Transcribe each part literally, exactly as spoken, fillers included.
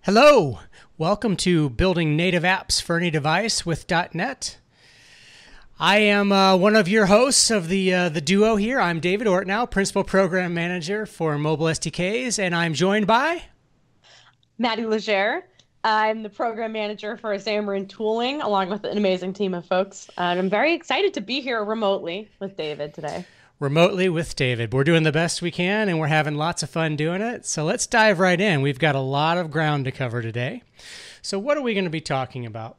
Hello, welcome to Building Native Apps for Any Device with .dot net. I am uh, one of your hosts of the uh, the duo here. I'm David Ortnow, Principal Program Manager for Mobile S D Ks, and I'm joined by Maddie Legere. I'm the Program Manager for Xamarin Tooling, along with an amazing team of folks. And I'm very excited to be here remotely with David today. Remotely with David. We're doing the best we can, and we're having lots of fun doing it. So let's dive right in. We've got a lot of ground to cover today. So what are we going to be talking about?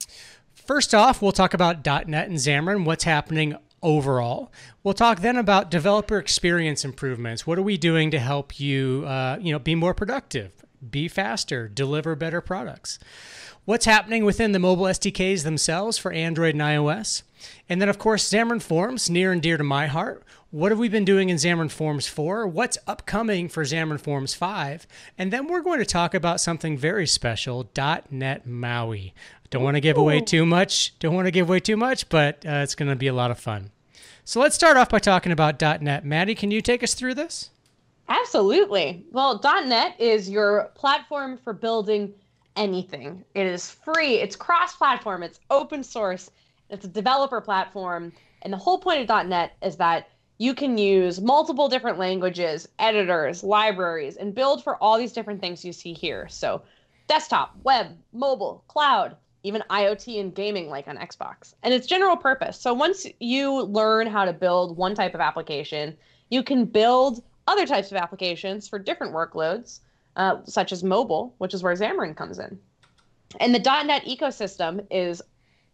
First off, we'll talk about .dot net and Xamarin, what's happening overall. We'll talk then about developer experience improvements. What are we doing to help you, uh, you know, be more productive, be faster, deliver better products? What's happening within the mobile S D Ks themselves for Android and iOS? And then, of course, Xamarin Forms, near and dear to my heart. What have we been doing in Xamarin Forms four? What's upcoming for Xamarin Forms five? And then we're going to talk about something very special, .dot net MAUI. Don't want to give away too much. Don't want to give away too much, but uh, it's going to be a lot of fun. So let's start off by talking about .dot net. Maddie, can you take us through this? Absolutely. Well, .dot net is your platform for building anything. It is free. It's cross-platform. It's open source. It's a developer platform. And the whole point of .dot net is that you can use multiple different languages, editors, libraries, and build for all these different things you see here. So desktop, web, mobile, cloud, even IoT and gaming like on Xbox. And it's general purpose. So once you learn how to build one type of application, you can build other types of applications for different workloads, uh, such as mobile, which is where Xamarin comes in. And the .dot net ecosystem is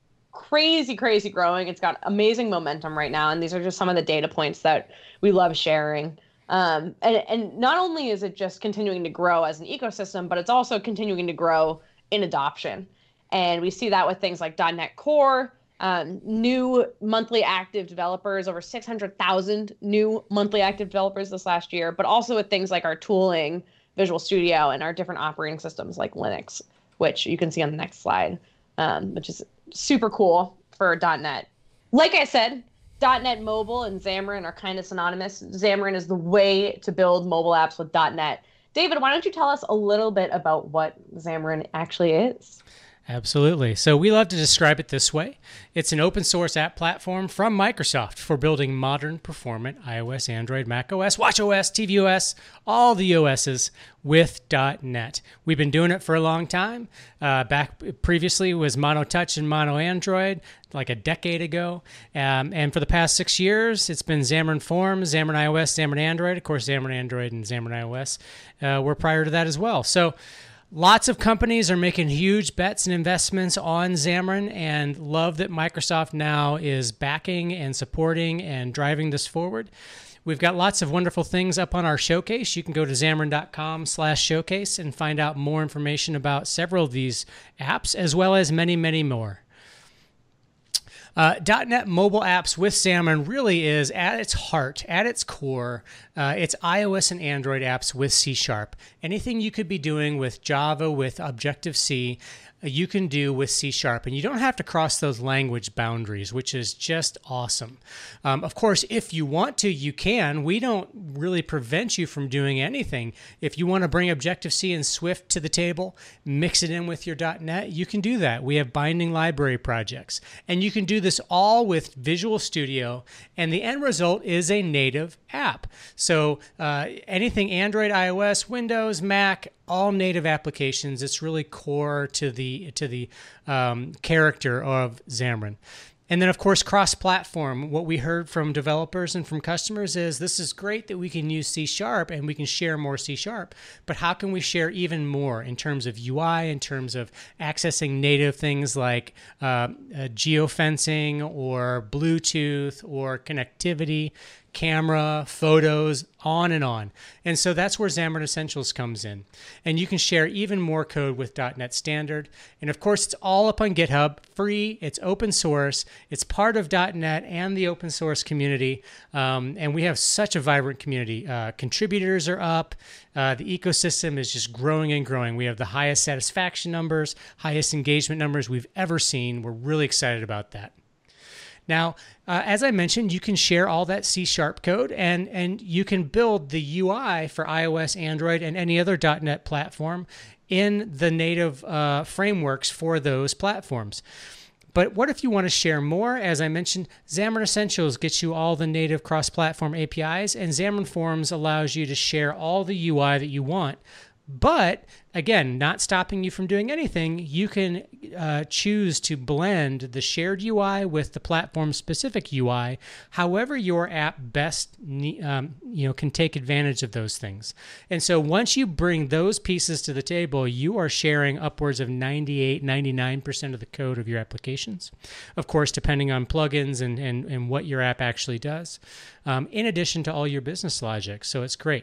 crazy, crazy growing. It's got amazing momentum right now. And these are just some of the data points that we love sharing. Um, and, and not only is it just continuing to grow as an ecosystem, but it's also continuing to grow in adoption. And we see that with things like .dot net Core, um, new monthly active developers, over six hundred thousand new monthly active developers this last year, but also with things like our tooling, Visual Studio, and our different operating systems like Linux, which you can see on the next slide, um, which is super cool for .dot net. Like I said, .dot net Mobile and Xamarin are kind of synonymous. Xamarin is the way to build mobile apps with .dot net. David, why don't you tell us a little bit about what Xamarin actually is? Absolutely. So we love to describe it this way. It's an open source app platform from Microsoft for building modern, performant iOS, Android, macOS, watchOS, tvOS, all the O Ss with .dot net. We've been doing it for a long time. Uh, back previously was Mono Touch and Mono Android, like a decade ago. Um, and for the past six years, it's been Xamarin Forms, Xamarin iOS, Xamarin Android. Of course, Xamarin Android and Xamarin iOS uh, were prior to that as well. So lots of companies are making huge bets and investments on Xamarin, and love that Microsoft now is backing and supporting and driving this forward. We've got lots of wonderful things up on our showcase. You can go to xamarin dot com slash showcase and find out more information about several of these apps, as well as many, many more. Uh, .dot net mobile apps with Xamarin really is, at its heart, at its core, uh, it's iOS and Android apps with C Sharp. Anything you could be doing with Java, with Objective-C, uh, you can do with C Sharp. And you don't have to cross those language boundaries, which is just awesome. Um, of course, if you want to, you can. We don't really prevent you from doing anything. If you want to bring Objective-C and Swift to the table, mix it in with your .dot net, you can do that. We have binding library projects. And you can do this all with Visual Studio, and the end result is a native app. So uh, anything Android, iOS, Windows, Mac, all native applications. It's really core to the to the um, character of Xamarin. And then, of course, cross-platform. What we heard from developers and from customers is this is great that we can use C Sharp and we can share more C Sharp, but how can we share even more in terms of U I, in terms of accessing native things like uh, uh, geofencing or Bluetooth or connectivity, camera, photos, on and on. And so that's where Xamarin Essentials comes in. And you can share even more code with .dot net Standard. And of course, it's all up on GitHub, free, it's open source, it's part of .dot net and the open source community. Um, and we have such a vibrant community. Uh, contributors are up. Uh, the ecosystem is just growing and growing. We have the highest satisfaction numbers, highest engagement numbers we've ever seen. We're really excited about that. Now, uh, as I mentioned, you can share all that C Sharp code, and, and you can build the U I for iOS, Android, and any other .dot net platform in the native uh, frameworks for those platforms. But what if you want to share more? As I mentioned, Xamarin Essentials gets you all the native cross-platform A P Is, and Xamarin Forms allows you to share all the U I that you want. But again, not stopping you from doing anything, you can uh, choose to blend the shared U I with the platform-specific U I, however your app best um, you know, can take advantage of those things. And so once you bring those pieces to the table, you are sharing upwards of ninety-eight, ninety-nine percent of the code of your applications, of course, depending on plugins and, and, and what your app actually does, um, in addition to all your business logic. So it's great.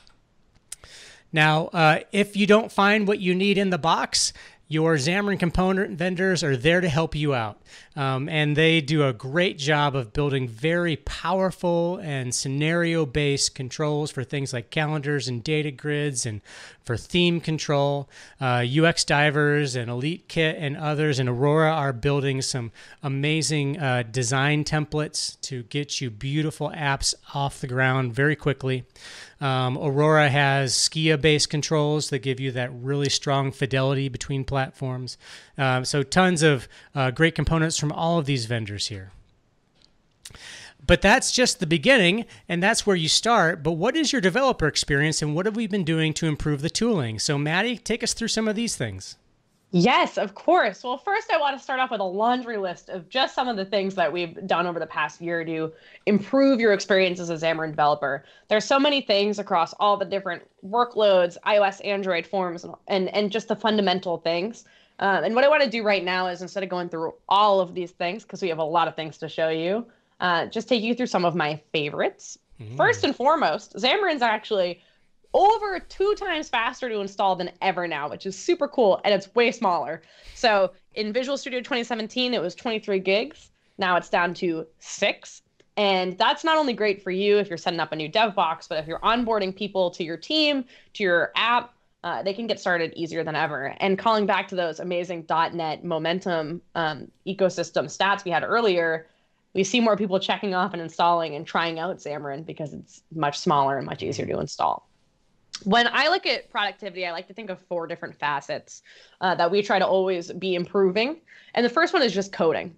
Now, uh, if you don't find what you need in the box, your Xamarin component vendors are there to help you out. Um, and they do a great job of building very powerful and scenario-based controls for things like calendars and data grids, and for theme control. Uh, U X Divers and Elite Kit and others, and Aurora are building some amazing uh, design templates to get you beautiful apps off the ground very quickly. Um, Aurora has Skia-based controls that give you that really strong fidelity between platforms. Um, so tons of uh, great components from all of these vendors here. But that's just the beginning, and that's where you start. But what is your developer experience, and what have we been doing to improve the tooling? So Maddie, take us through some of these things. Yes, of course. Well, first I want to start off with a laundry list of just some of the things that we've done over the past year to improve your experience as a Xamarin developer. There's so many things across all the different workloads, iOS, Android, Forms, and, and just the fundamental things. Um, and what I want to do right now is, instead of going through all of these things, because we have a lot of things to show you, uh, just take you through some of my favorites. Mm. First and foremost, Xamarin's actually over two times faster to install than ever now, which is super cool, and it's way smaller. So in Visual Studio twenty seventeen, it was twenty-three gigs. Now it's down to six. And that's not only great for you if you're setting up a new dev box, but if you're onboarding people to your team, to your app, uh, they can get started easier than ever. And calling back to those amazing dot net momentum um, ecosystem stats we had earlier, we see more people checking off and installing and trying out Xamarin because it's much smaller and much easier to install. When I look at productivity, I like to think of four different facets uh, that we try to always be improving. And the first one is just coding.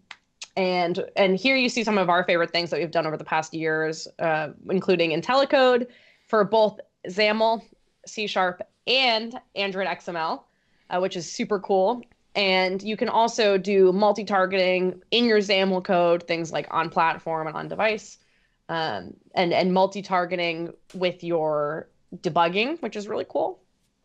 And and here you see some of our favorite things that we've done over the past years, uh, including IntelliCode for both XAML, C Sharp, and Android X M L, uh, which is super cool. And you can also do multi-targeting in your XAML code, things like on platform and on device, um, and, and multi-targeting with your debugging, which is really cool,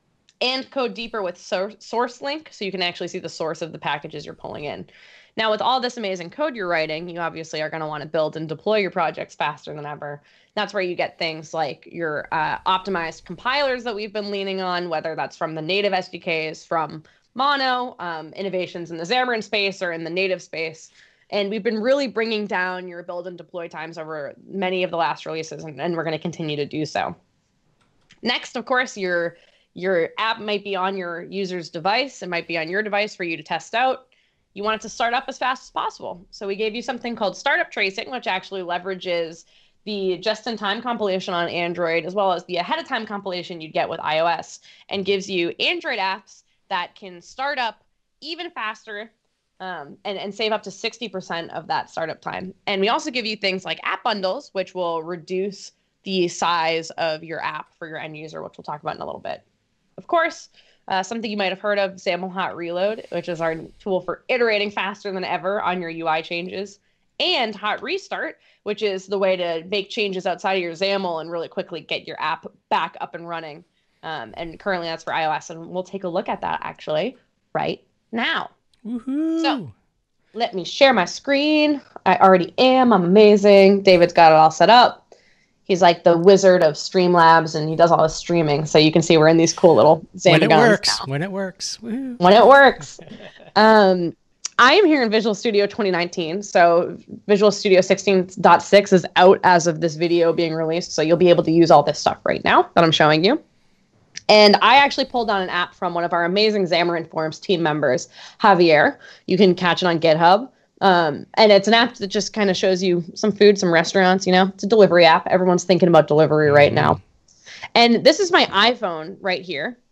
and code deeper with source, source link, so you can actually see the source of the packages you're pulling in. Now, with all this amazing code you're writing, you obviously are going to want to build and deploy your projects faster than ever. That's where you get things like your uh, optimized compilers that we've been leaning on, whether that's from the native S D Ks, from Mono, um, innovations in the Xamarin space or in the native space. And we've been really bringing down your build and deploy times over many of the last releases, and, and we're going to continue to do so. Next, of course, your your app might be on your user's device. It might be on your device for you to test out. You want it to start up as fast as possible. So we gave you something called startup tracing, which actually leverages the just-in-time compilation on Android, as well as the ahead-of-time compilation you'd get with iOS, and gives you Android apps that can start up even faster um, and, and save up to sixty percent of that startup time. And we also give you things like app bundles, which will reduce the size of your app for your end user, which we'll talk about in a little bit. Of course, uh, something you might have heard of, XAML Hot Reload, which is our tool for iterating faster than ever on your U I changes, and Hot Restart, which is the way to make changes outside of your XAML and really quickly get your app back up and running. Um, and currently that's for iOS, and we'll take a look at that actually right now. Woohoo! So let me share my screen. I already am. I'm amazing. David's got it all set up. He's like the wizard of Streamlabs, and he does all the streaming. So you can see we're in these cool little Xamarin When it guns works. now. When it works. Woo. When it works. um, I am here in Visual Studio twenty nineteen. So Visual Studio sixteen point six is out as of this video being released. So you'll be able to use all this stuff right now that I'm showing you. And I actually pulled down an app from one of our amazing Xamarin Forms team members, Javier. You can catch it on GitHub. Um, and it's an app that just kind of shows you some food, some restaurants, you know, it's a delivery app. Everyone's thinking about delivery right now. And this is my iPhone right here.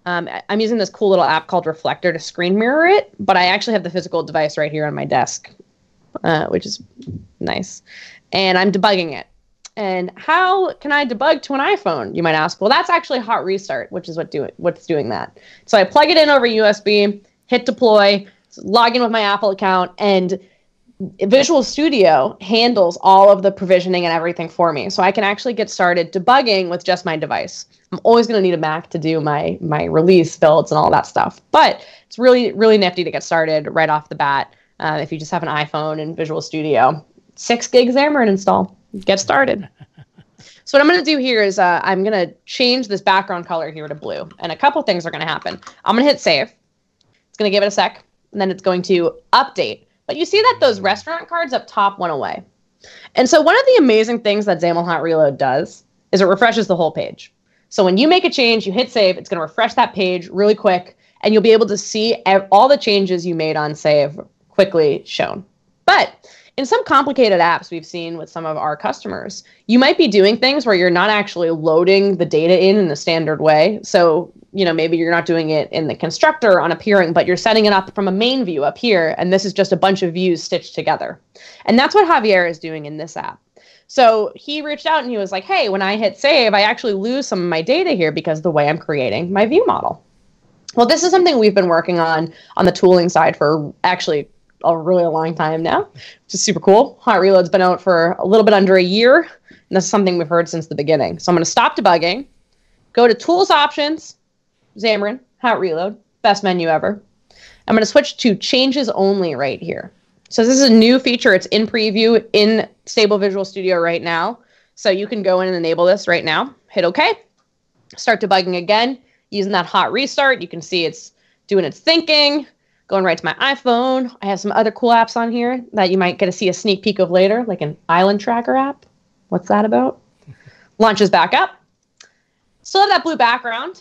Um, I- I'm using this cool little app called Reflector to screen mirror it, but I actually have the physical device right here on my desk, uh, which is nice. And I'm debugging it. And how can I debug to an iPhone? You might ask. Well, that's actually Hot Restart, which is what do what's doing that. So I plug it in over U S B, hit deploy, log in with my Apple account, and Visual Studio handles all of the provisioning and everything for me. So I can actually get started debugging with just my device. I'm always going to need a Mac to do my my release builds and all that stuff. But it's really, really nifty to get started right off the bat uh, if you just have an iPhone and Visual Studio. Six gig Xamarin install. Get started. So what I'm going to do here is uh, I'm going to change this background color here to blue. And a couple things are going to happen. I'm going to hit save. It's going to give it a sec. And then it's going to update. But you see that those restaurant cards up top went away. And so one of the amazing things that XAML Hot Reload does is it refreshes the whole page. So when you make a change, you hit save, it's going to refresh that page really quick, and you'll be able to see all the changes you made on save quickly shown. But in some complicated apps we've seen with some of our customers, you might be doing things where you're not actually loading the data in in the standard way. So, you know, maybe you're not doing it in the constructor on appearing, but you're setting it up from a main view up here, and this is just a bunch of views stitched together. And that's what Javier is doing in this app. So he reached out and he was like, hey, when I hit save, I actually lose some of my data here because of the way I'm creating my view model. Well, this is something we've been working on on the tooling side for actually a really long time now, which is super cool. Hot Reload's been out for a little bit under a year, and this is something we've heard since the beginning. So I'm going to stop debugging, go to Tools Options, Xamarin, Hot Reload, best menu ever. I'm going to switch to Changes Only right here. So this is a new feature. It's in preview in Stable Visual Studio right now. So you can go in and enable this right now. Hit OK. Start debugging again. Using that hot restart, you can see it's doing its thinking, going right to my iPhone. I have some other cool apps on here that you might get to see a sneak peek of later, like an island tracker app. What's that about? Launches back up. Still have that blue background.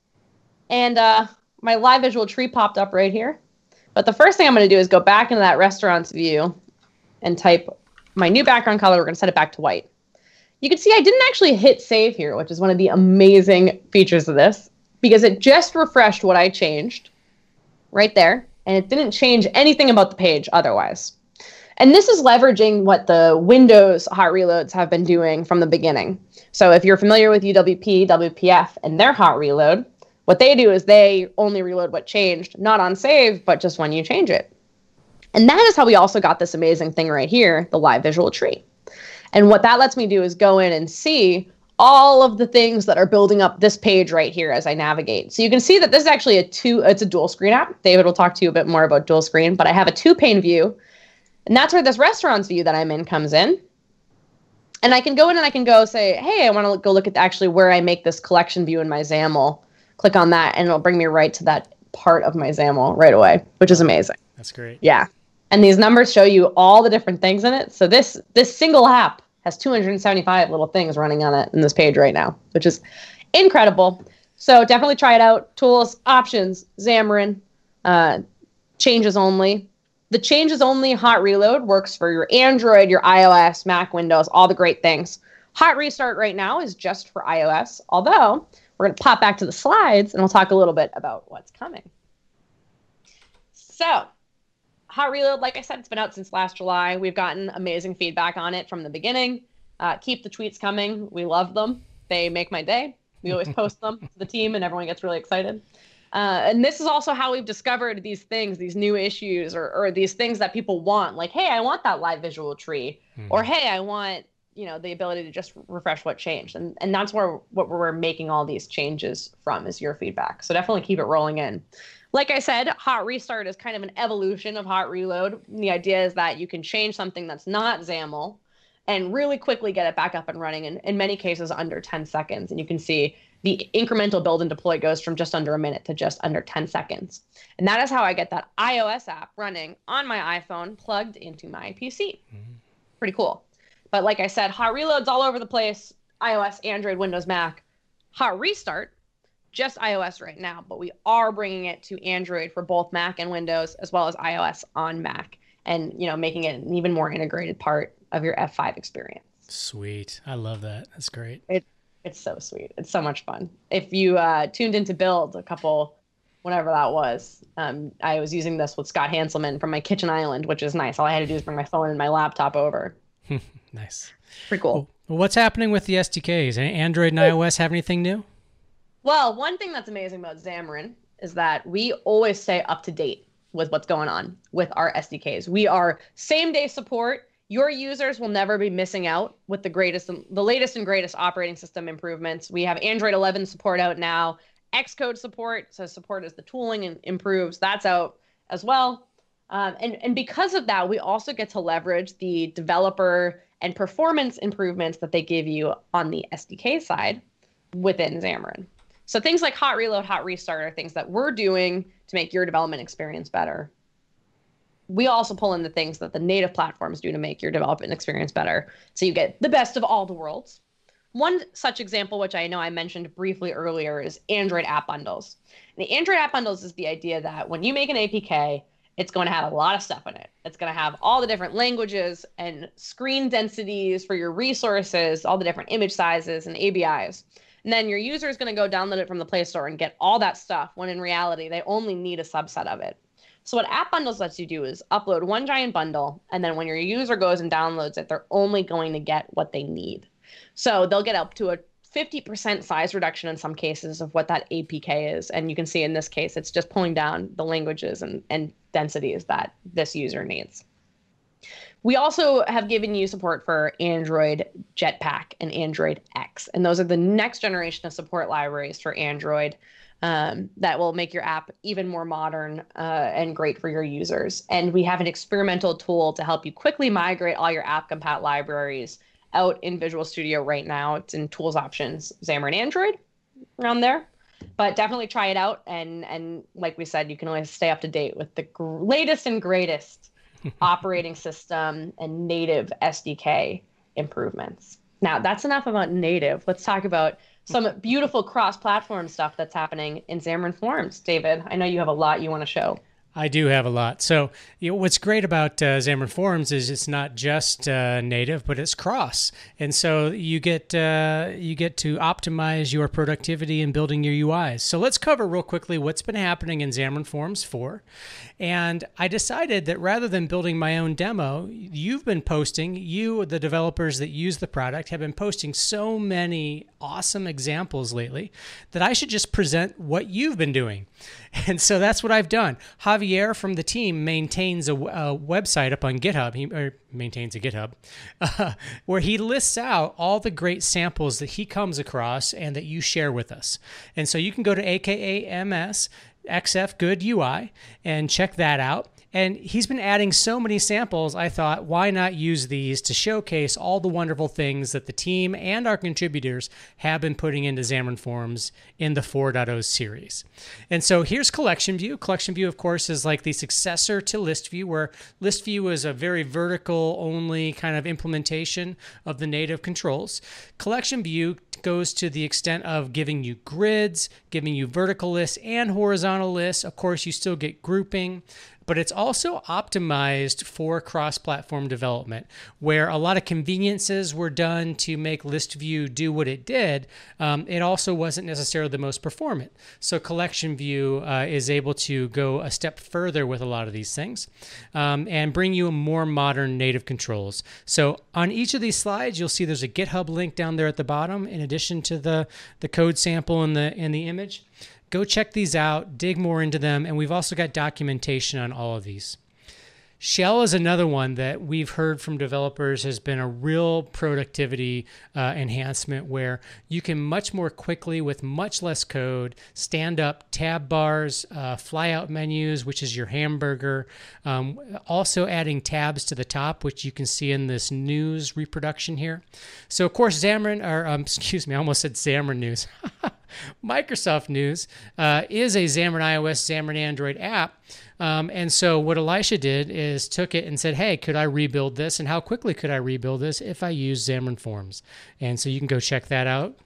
And uh, my live visual tree popped up right here. But the first thing I'm going to do is go back into that restaurant's view and type my new background color. We're going to set it back to white. You can see I didn't actually hit save here, which is one of the amazing features of this, because it just refreshed what I changed right there, and it didn't change anything about the page otherwise. And this is leveraging what the Windows hot reloads have been doing from the beginning. So if you're familiar with U W P, W P F, and their hot reload, what they do is they only reload what changed, not on save, but just when you change it. And that is how we also got this amazing thing right here, the live visual tree. And what that lets me do is go in and see all of the things that are building up this page right here as I navigate. So you can see that this is actually a two, it's a dual screen app. David will talk to you a bit more about dual screen, but I have a two pane view, and that's where this restaurant's view that I'm in comes in. And I can go in and I can go say, hey, I want to go look at actually where I make this collection view in my XAML. Click on that and it'll bring me right to that part of my XAML right away, which is amazing. That's great. Yeah. And these numbers show you all the different things in it. So this this single app has two hundred seventy-five little things running on it in this page right now, which is incredible. So definitely try it out. Tools, options, Xamarin, uh, changes only. The changes only hot reload works for your Android, your iOS, Mac, Windows, all the great things. Hot restart right now is just for iOS, although we're going to pop back to the slides and we'll talk a little bit about what's coming. So Hot Reload, like I said, it's been out since last July. We've gotten amazing feedback on it from the beginning. Uh, keep the tweets coming. We love them. They make my day. We always post them to the team and everyone gets really excited. Uh, and this is also how we've discovered these things, these new issues, or, or these things that people want. Like, hey, I want that live visual tree. Mm-hmm. Or, hey, I want, you know, the ability to just refresh what changed. And, and that's where what we're making all these changes from is your feedback. So definitely keep it rolling in. Like I said, Hot Restart is kind of an evolution of Hot Reload. The idea is that you can change something that's not XAML and really quickly get it back up and running, in, in many cases under ten seconds. And you can see the incremental build and deploy goes from just under a minute to just under ten seconds. And that is how I get that iOS app running on my iPhone plugged into my P C. Mm-hmm. Pretty cool. But like I said, Hot Reload's all over the place. iOS, Android, Windows, Mac. Hot Restart, just iOS right now, but we are bringing it to Android for both Mac and Windows, as well as iOS on Mac, and you know, making it an even more integrated part of your F five experience. Sweet. I love that. That's great. It, It's so sweet. It's so much fun. If you uh, tuned into Build a couple, whenever that was, um, I was using this with Scott Hanselman from my kitchen island, which is nice. All I had to do is bring my phone and my laptop over. Nice. Pretty cool. Well, what's happening with the S D Ks? Android and iOS have anything new? Well, one thing that's amazing about Xamarin is that we always stay up to date with what's going on with our S D Ks. We are same day support. Your users will never be missing out with the greatest, the latest and greatest operating system improvements. We have Android eleven support out now, Xcode support, so support as the tooling and improves, that's out as well. Um, and, and because of that, we also get to leverage the developer and performance improvements that they give you on the S D K side within Xamarin. So things like hot reload, hot restart are things that we're doing to make your development experience better. We also pull in the things that the native platforms do to make your development experience better. So you get the best of all the worlds. One such example, which I know I mentioned briefly earlier, is Android app bundles. And the Android app bundles is the idea that when you make an A P K, it's going to have a lot of stuff in it. It's going to have all the different languages and screen densities for your resources, all the different image sizes and A B Is. And then your user is going to go download it from the Play Store and get all that stuff, when in reality, they only need a subset of it. So what App Bundles lets you do is upload one giant bundle, and then when your user goes and downloads it, they're only going to get what they need. So they'll get up to a fifty percent size reduction in some cases of what that A P K is. And you can see in this case, it's just pulling down the languages and, and densities that this user needs. We also have given you support for Android Jetpack and Android X. And those are the next generation of support libraries for Android um, that will make your app even more modern uh, and great for your users. And we have an experimental tool to help you quickly migrate all your AppCompat libraries out in Visual Studio right now. It's in Tools Options, Xamarin Android, around there. But definitely try it out. And, and like we said, you can always stay up to date with the gr- latest and greatest operating system and native S D K improvements. Now, that's enough about native. Let's talk about some beautiful cross-platform stuff that's happening in Xamarin Forms. David, I know you have a lot you want to show. I do have a lot. So you know, what's great about uh, Xamarin Forms is it's not just uh, native, but it's cross. And so you get uh, you get to optimize your productivity in building your U Is. So let's cover real quickly what's been happening in Xamarin Forms four. And I decided that rather than building my own demo, you've been posting, you, the developers that use the product, have been posting so many awesome examples lately that I should just present what you've been doing. And so that's what I've done. Javier from the team maintains a, a website up on GitHub. He or maintains a GitHub uh, where he lists out all the great samples that he comes across and that you share with us. And so you can go to A K A M S X F Good U I and check that out. And he's been adding so many samples, I thought, why not use these to showcase all the wonderful things that the team and our contributors have been putting into Xamarin Forms in the four point oh series. And so here's Collection View. Collection View, of course, is like the successor to List View, where List View is a very vertical-only kind of implementation of the native controls. Collection View goes to the extent of giving you grids, giving you vertical lists and horizontal lists. Of course, you still get grouping, but it's also optimized for cross-platform development, where a lot of conveniences were done to make List View do what it did. Um, it also wasn't necessarily the most performant. So Collection View uh, is able to go a step further with a lot of these things um, and bring you more modern native controls. So on each of these slides, you'll see there's a GitHub link down there at the bottom, in addition to the, the code sample and the, and the image. Go check these out, dig more into them, and we've also got documentation on all of these. Shell is another one that we've heard from developers has been a real productivity uh, enhancement, where you can much more quickly, with much less code, stand up tab bars, uh, flyout menus, which is your hamburger, um, also adding tabs to the top, which you can see in this news reproduction here. So, of course, Xamarin, or um, excuse me, I almost said Xamarin News. Microsoft News uh, is a Xamarin iOS, Xamarin Android app. Um, and so what Elisha did is took it and said, hey, could I rebuild this? And how quickly could I rebuild this if I use Xamarin Forms? And so you can go check that out.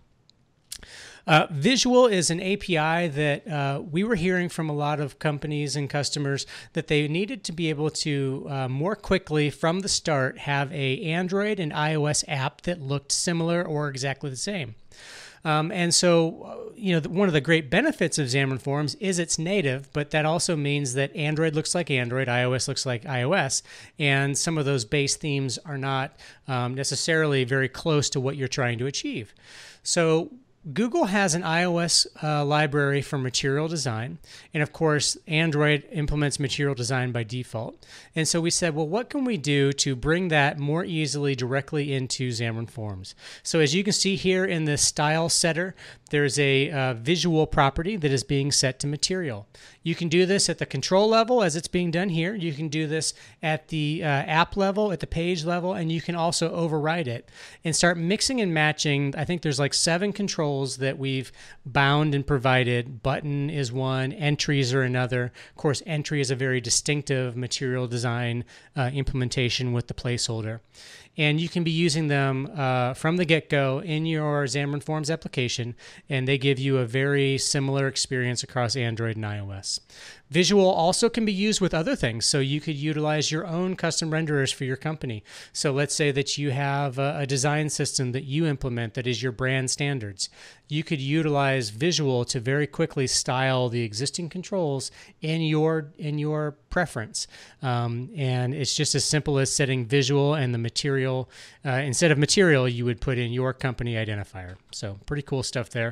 Uh, Visual is an A P I that uh, we were hearing from a lot of companies and customers that they needed to be able to uh, more quickly from the start have a Android and iOS app that looked similar or exactly the same. Um, and so, uh, you know, the, one of the great benefits of Xamarin Forms is it's native, but that also means that Android looks like Android, iOS looks like iOS, and some of those base themes are not um, necessarily very close to what you're trying to achieve. So Google has an iOS uh, library for material design, and of course, Android implements material design by default. And so we said, well, what can we do to bring that more easily directly into Xamarin Forms? So as you can see here in the style setter, there's a uh, visual property that is being set to material. You can do this at the control level as it's being done here. You can do this at the uh, app level, at the page level, and you can also override it and start mixing and matching. I think there's like seven controls that we've bound and provided. Button is one, entries are another. Of course, entry is a very distinctive material design uh, implementation with the placeholder. And you can be using them uh, from the get-go in your Xamarin Forms application, and they give you a very similar experience across Android and iOS. Visual also can be used with other things, so you could utilize your own custom renderers for your company. So let's say that you have a, a design system that you implement that is your brand standards. You could utilize Visual to very quickly style the existing controls in your in your preference. Um, and it's just as simple as setting Visual and the material. Uh, instead of material, you would put in your company identifier. So pretty cool stuff there.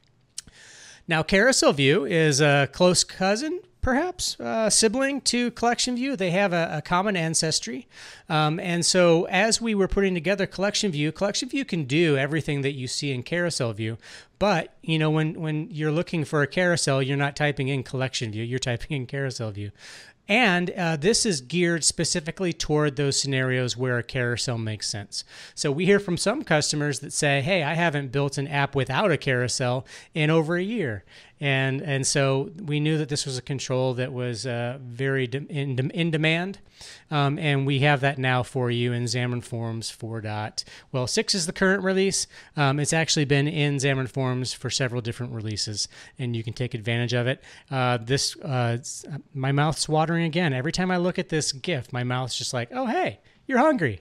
Now, Carousel View is a close cousin, perhaps, uh, sibling to Collection View. They have a, a common ancestry. Um, and so as we were putting together Collection View, Collection View can do everything that you see in Carousel View. But, you know, when, when you're looking for a carousel, you're not typing in Collection View, you're typing in Carousel View. And uh, this is geared specifically toward those scenarios where a carousel makes sense. So we hear from some customers that say, hey, I haven't built an app without a carousel in over a year. And and so we knew that this was a control that was uh, very de- in, de- in demand. Um, and we have that now for you in Xamarin Forms four. Well, six is the current release. Um, it's actually been in Xamarin Forms for several different releases, and you can take advantage of it. Uh, this, uh, my mouth's watering again. Every time I look at this GIF, my mouth's just like, oh, hey, you're hungry.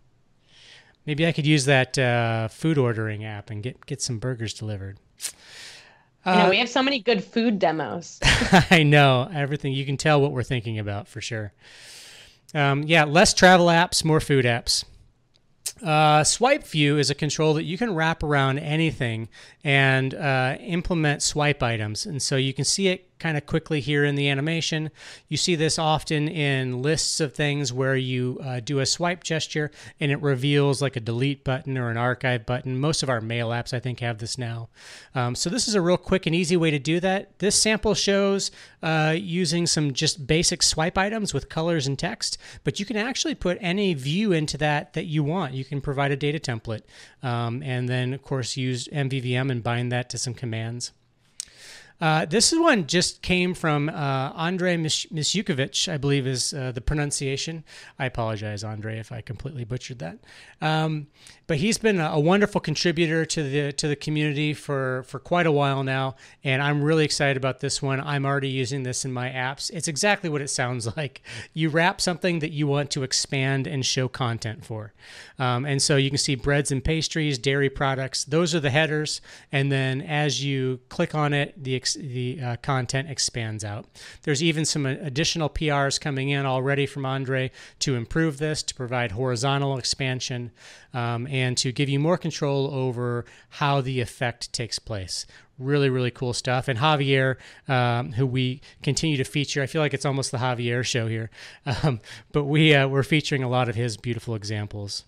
Maybe I could use that uh, food ordering app and get, get some burgers delivered. Uh, you know, we have so many good food demos. I know everything. You can tell what we're thinking about for sure. Um, yeah, less travel apps, more food apps. Uh, Swipe View is a control that you can wrap around anything and uh, implement swipe items. And so you can see it kind of quickly here in the animation. You see this often in lists of things where you uh, do a swipe gesture and it reveals like a delete button or an archive button. Most of our mail apps, I think, have this now. Um, so this is a real quick and easy way to do that. This sample shows uh, using some just basic swipe items with colors and text, but you can actually put any view into that that you want. You can provide a data template um, and then, of course, use M V V M and bind that to some commands. Uh, this one just came from uh, Andrei Mishukovich, I believe is uh, the pronunciation. I apologize, Andrei, if I completely butchered that. Um, but he's been a, a wonderful contributor to the to the community for, for quite a while now, and I'm really excited about this one. I'm already using this in my apps. It's exactly what it sounds like. You wrap something that you want to expand and show content for. Um, and so you can see breads and pastries, dairy products. Those are the headers, and then as you click on it, the the uh, content expands out. There's even some additional P Rs coming in already from Andrei to improve this, to provide horizontal expansion, um, and to give you more control over how the effect takes place. Really, really cool stuff. And Javier, um, who we continue to feature, I feel like it's almost the Javier show here, um, but we, uh, we're featuring a lot of his beautiful examples.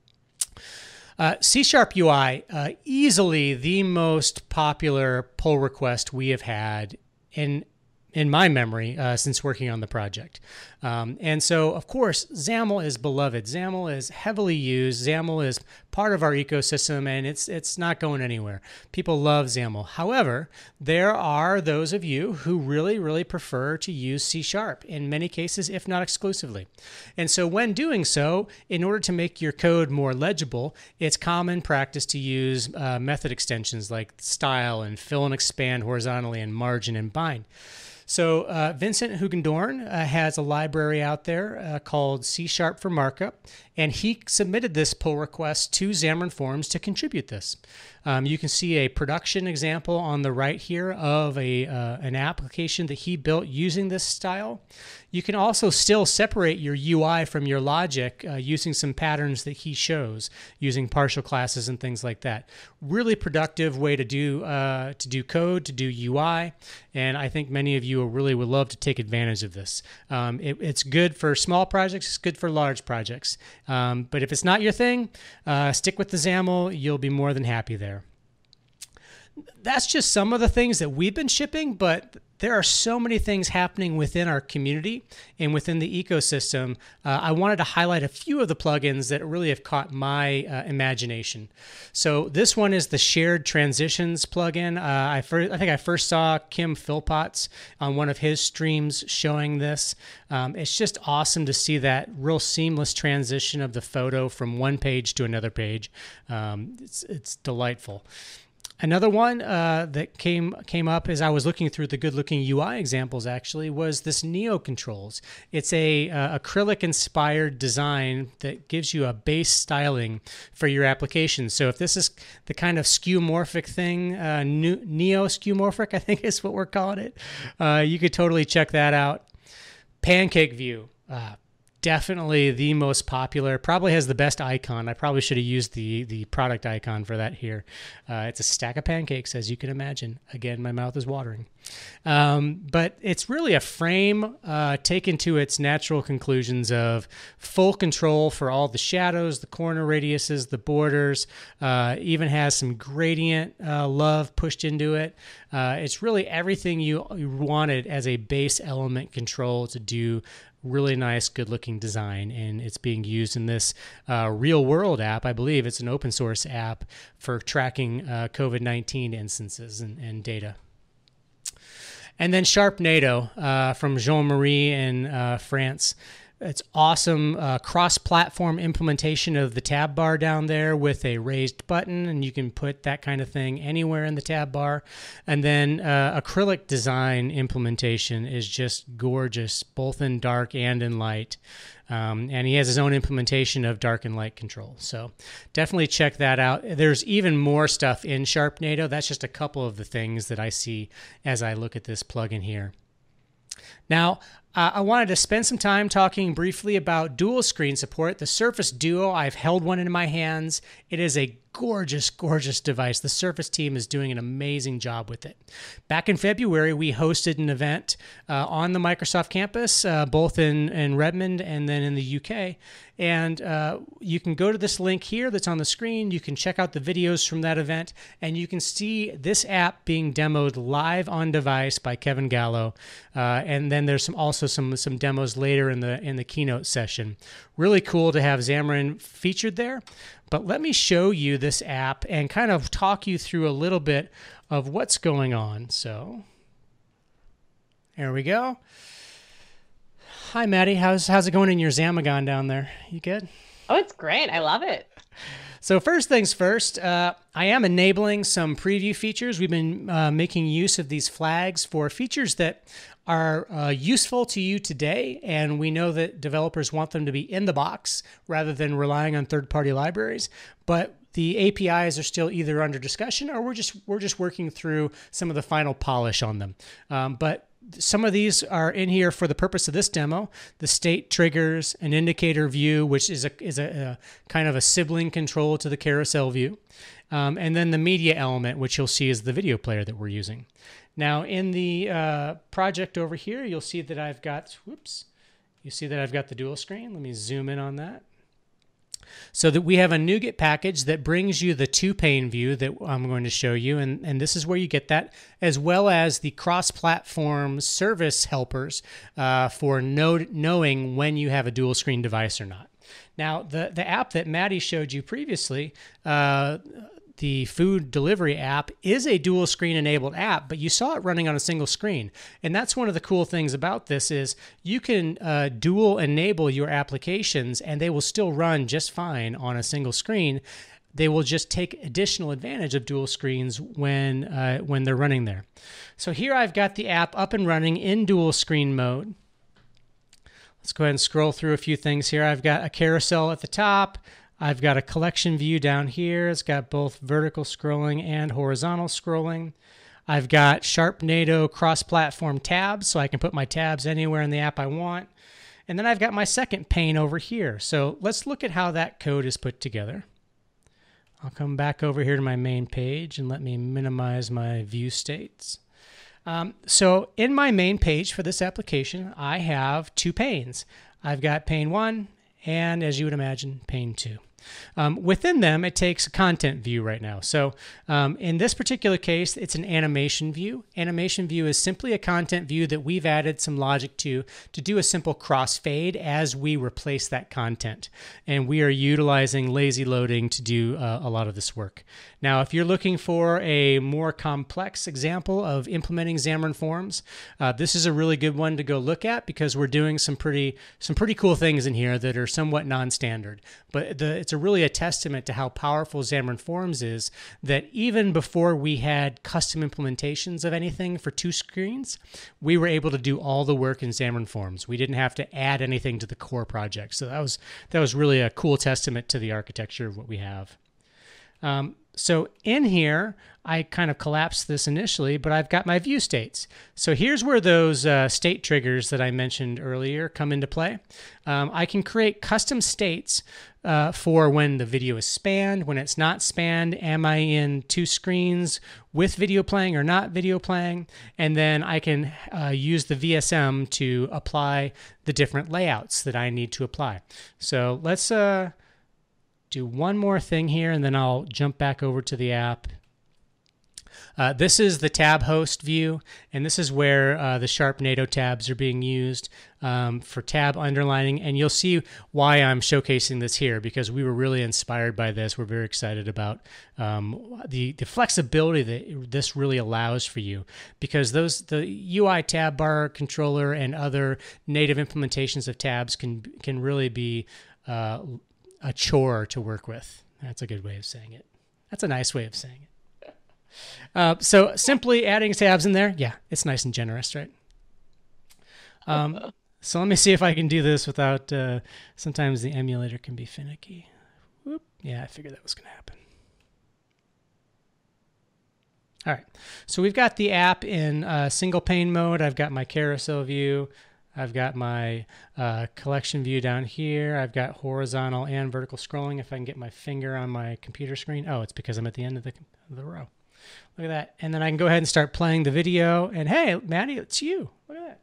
Uh, C Sharp U I, uh, easily the most popular pull request we have had in in my memory uh, since working on the project. Um, and so, of course, XAML is beloved. XAML is heavily used. XAML is part of our ecosystem, and it's it's not going anywhere. People love XAML. However, there are those of you who really, really prefer to use C Sharp in many cases, if not exclusively. And so when doing so, in order to make your code more legible, it's common practice to use uh, method extensions like style and fill and expand horizontally and margin and bind. So uh, Vincent Hugendorn uh, has a library out there uh, called C Sharp for Markup, and he submitted this pull request to Xamarin Forms to contribute this. Um, you can see a production example on the right here of a uh, an application that he built using this style. You can also still separate your U I from your logic uh, using some patterns that he shows, using partial classes and things like that. Really productive way to do uh, to do code, to do U I, and I think many of you really would love to take advantage of this. Um, it, it's good for small projects, it's good for large projects, um, but if it's not your thing, uh, stick with the XAML. You'll be more than happy there. That's just some of the things that we've been shipping, but there are so many things happening within our community and within the ecosystem. Uh, I wanted to highlight a few of the plugins that really have caught my uh, imagination. So this one is the Shared Transitions plugin. Uh, I, first, I think I first saw Kim Philpotts on one of his streams showing this. Um, it's just awesome to see that real seamless transition of the photo from one page to another page. Um, it's, it's delightful. Another one uh, that came came up as I was looking through the good-looking U I examples actually was this Neo Controls. It's a uh, acrylic-inspired design that gives you a base styling for your application. So if this is the kind of skeuomorphic thing, uh, Neo skeuomorphic, I think is what we're calling it, uh, you could totally check that out. Pancake View. Uh, Definitely the most popular, probably has the best icon. I probably should have used the, the product icon for that here. Uh, it's a stack of pancakes, as you can imagine. Again, my mouth is watering. Um, but it's really a frame uh, taken to its natural conclusions of full control for all the shadows, the corner radiuses, the borders, uh, even has some gradient uh, love pushed into it. Uh, it's really everything you, you wanted as a base element control to do really nice, good-looking design, and it's being used in this uh, real-world app. I believe it's an open-source app for tracking uh, COVID nineteen instances and, and data. And then Sharpnado uh, from Jean-Marie in uh, France. It's awesome uh, cross-platform implementation of the tab bar down there with a raised button, and you can put that kind of thing anywhere in the tab bar. And then uh, acrylic design implementation is just gorgeous, both in dark and in light. Um, and he has his own implementation of dark and light control. So definitely check that out. There's even more stuff in Sharpnado. That's just a couple of the things that I see as I look at this plugin here. Now, uh, I wanted to spend some time talking briefly about dual screen support. The Surface Duo, I've held one in my hands. It is a gorgeous, gorgeous device. The Surface team is doing an amazing job with it. Back in February, we hosted an event uh, on the Microsoft campus, uh, both in, in Redmond and then in the U K. And uh, you can go to this link here that's on the screen. You can check out the videos from that event, and you can see this app being demoed live on device by Kevin Gallo. Uh, and then there's some also some some demos later in the in the keynote session. Really cool to have Xamarin featured there. But let me show you this app and kind of talk you through a little bit of what's going on. So there we go. Hi, Maddie. How's how's it going in your Xamagon down there? You good? Oh, it's great. I love it. So first things first, uh, I am enabling some preview features. We've been uh, making use of these flags for features that are uh, useful to you today, and we know that developers want them to be in the box rather than relying on third-party libraries. But the A P Is are still either under discussion, or we're just we're just working through some of the final polish on them. Um, but some of these are in here for the purpose of this demo. The state triggers, an indicator view, which is a is a, a kind of a sibling control to the carousel view, um, and then the media element, which you'll see is the video player that we're using. Now, in the uh, project over here, you'll see that I've got whoops, you see that I've got the dual screen. Let me zoom in on that. So that we have a NuGet package that brings you the two-pane view that I'm going to show you, and, and this is where you get that, as well as the cross-platform service helpers uh, for know, knowing when you have a dual-screen device or not. Now, the, the app that Maddie showed you previously, uh, the food delivery app, is a dual screen enabled app, but you saw it running on a single screen. And that's one of the cool things about this is you can uh, dual enable your applications and they will still run just fine on a single screen. They will just take additional advantage of dual screens when, uh, when they're running there. So here I've got the app up and running in dual screen mode. Let's go ahead and scroll through a few things here. I've got a carousel at the top. I've got a collection view down here. It's got both vertical scrolling and horizontal scrolling. I've got Sharpnado cross-platform tabs, so I can put my tabs anywhere in the app I want. And then I've got my second pane over here. So let's look at how that code is put together. I'll come back over here to my main page and let me minimize my view states. Um, so in my main page for this application, I have two panes. I've got pane one and, as you would imagine, pane two. Um, within them, it takes a content view right now. So um, in this particular case, it's an animation view. Animation view is simply a content view that we've added some logic to to do a simple crossfade as we replace that content. And we are utilizing lazy loading to do uh, a lot of this work. Now, if you're looking for a more complex example of implementing Xamarin Forms, uh, this is a really good one to go look at because we're doing some pretty some pretty cool things in here that are somewhat non-standard. But the, it's a really a testament to how powerful Xamarin Forms is that even before we had custom implementations of anything for two screens, we were able to do all the work in Xamarin Forms. We didn't have to add anything to the core project. So that was that was really a cool testament to the architecture of what we have. Um, so in here, I kind of collapsed this initially, but I've got my view states. So here's where those uh, state triggers that I mentioned earlier come into play. Um, I can create custom states uh, for when the video is spanned, when it's not spanned, am I in two screens with video playing or not video playing, and then I can uh, use the V S M to apply the different layouts that I need to apply. So let's uh, do one more thing here, and then I'll jump back over to the app. Uh, this is the tab host view, and this is where uh, the Sharpnado tabs are being used um, for tab underlining. And you'll see why I'm showcasing this here, because we were really inspired by this. We're very excited about um, the, the flexibility that this really allows for you, because those the U I tab bar controller and other native implementations of tabs can, can really be uh, a chore to work with. That's a good way of saying it. That's a nice way of saying it. Uh, so simply adding tabs in there, yeah, it's nice and generous, right? Um, so let me see if I can do this without, uh, sometimes the emulator can be finicky. Whoop. Yeah, I figured that was going to happen. All right, so we've got the app in uh, single pane mode. I've got my carousel view. I've got my uh, collection view down here. I've got horizontal and vertical scrolling. If I can get my finger on my computer screen. Oh, it's because I'm at the end of the, of the row. Look at that. And then I can go ahead and start playing the video. And hey, Maddie, it's you. Look at that.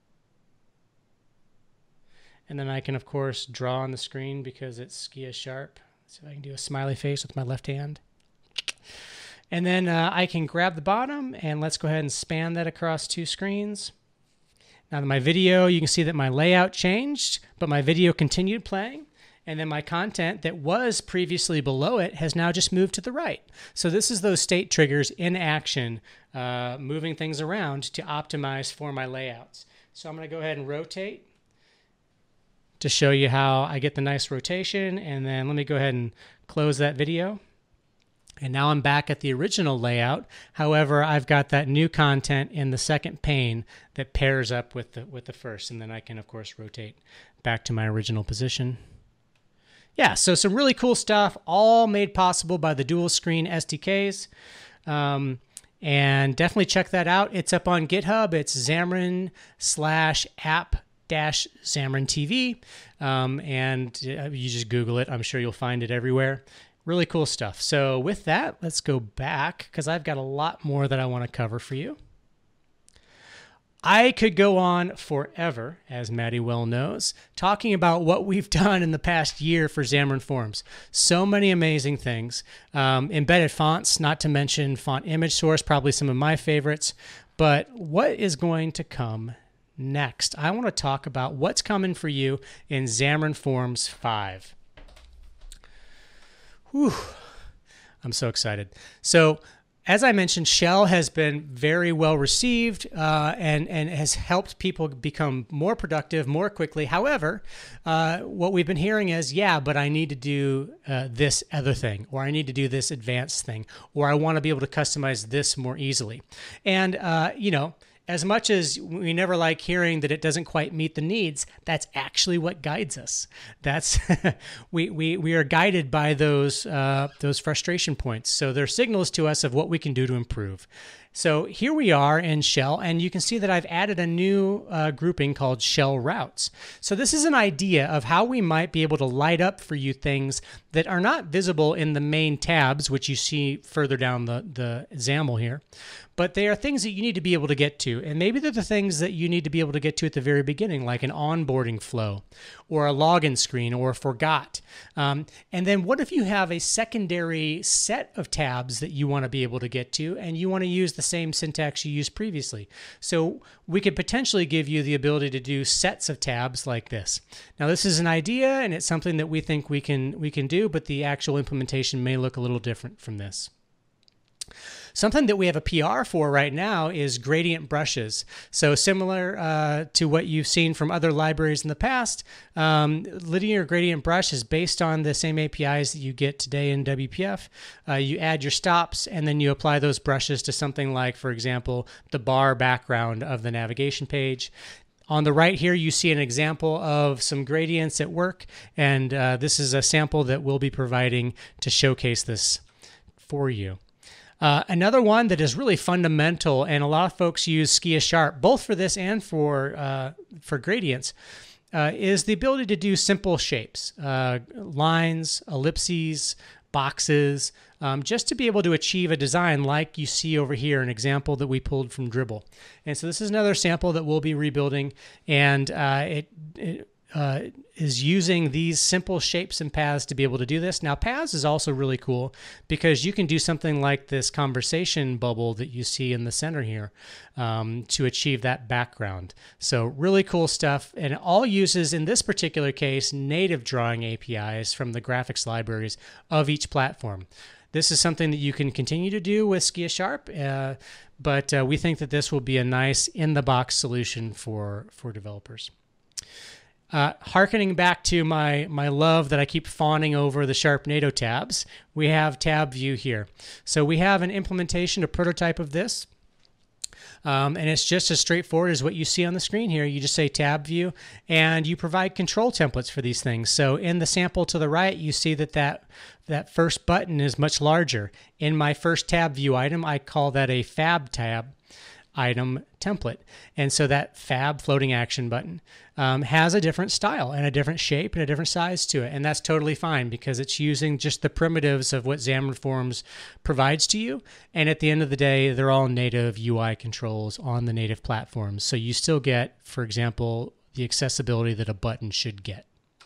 And then I can, of course, draw on the screen because it's Skia Sharp. So I can do a smiley face with my left hand. And then uh, I can grab the bottom, and let's go ahead and span that across two screens. Now, in my video, you can see that my layout changed, but my video continued playing. And then my content that was previously below it has now just moved to the right. So this is those state triggers in action, uh, moving things around to optimize for my layouts. So I'm going to go ahead and rotate to show you how I get the nice rotation. And then let me go ahead and close that video. And now I'm back at the original layout. However, I've got that new content in the second pane that pairs up with the, with the first. And then I can, of course, rotate back to my original position. Yeah, so some really cool stuff, all made possible by the dual screen S D Ks. Um, and definitely check that out. It's up on GitHub. It's Xamarin slash app dash Xamarin T V. Um, and you just Google it. I'm sure you'll find it everywhere. Really cool stuff. So with that, let's go back because I've got a lot more that I want to cover for you. I could go on forever, as Maddie well knows, talking about what we've done in the past year for Xamarin Forms. So many amazing things. Um, embedded fonts, not to mention font image source, probably some of my favorites. But what is going to come next? I want to talk about what's coming for you in Xamarin Forms five. Whew. I'm so excited. So, as I mentioned, Shell has been very well received uh, and, and has helped people become more productive more quickly. However, uh, what we've been hearing is, yeah, but I need to do uh, this other thing, or I need to do this advanced thing, or I want to be able to customize this more easily. And, uh, you know, as much as we never like hearing that it doesn't quite meet the needs, that's actually what guides us. That's we, we we are guided by those uh, those frustration points. So they're signals to us of what we can do to improve. So here we are in Shell, and you can see that I've added a new uh, grouping called Shell Routes. So this is an idea of how we might be able to light up for you things that are not visible in the main tabs, which you see further down the, the XAML here, but they are things that you need to be able to get to. And maybe they're the things that you need to be able to get to at the very beginning, like an onboarding flow or a login screen or a forgot. Um, and then what if you have a secondary set of tabs that you want to be able to get to, and you want to use the same syntax you used previously? So we could potentially give you the ability to do sets of tabs like this. Now this is an idea, and it's something that we think we can we can do, but the actual implementation may look a little different from this. Something that we have a P R for right now is gradient brushes. So similar uh, to what you've seen from other libraries in the past, um, linear gradient brush is based on the same A P Is that you get today in W P F. Uh, you add your stops, and then you apply those brushes to something like, for example, the bar background of the navigation page. On the right here, you see an example of some gradients at work, and uh, this is a sample that we'll be providing to showcase this for you. Uh, another one that is really fundamental, and a lot of folks use Skia Sharp, both for this and for, uh, for gradients, uh, is the ability to do simple shapes, uh, lines, ellipses, boxes, um, just to be able to achieve a design like you see over here, an example that we pulled from Dribbble. And so this is another sample that we'll be rebuilding, and uh, it, it uh, is using these simple shapes and paths to be able to do this. Now, paths is also really cool because you can do something like this conversation bubble that you see in the center here um, to achieve that background. So really cool stuff, and it all uses, in this particular case, native drawing A P Is from the graphics libraries of each platform. This is something that you can continue to do with Skia Sharp, uh, but uh, we think that this will be a nice in-the-box solution for, for developers. Uh, harkening back to my, my love that I keep fawning over the Sharpnado tabs, we have tab view here. So we have an implementation, a prototype of this. Um, and it's just as straightforward as what you see on the screen here. You just say tab view, and you provide control templates for these things. So in the sample to the right, you see that that, that first button is much larger. In my first tab view item, I call that a fab tab item template. And so that fab floating action button um, has a different style and a different shape and a different size to it. And that's totally fine because it's using just the primitives of what Xamarin Forms provides to you. And at the end of the day, they're all native U I controls on the native platforms. So you still get, for example, the accessibility that a button should get.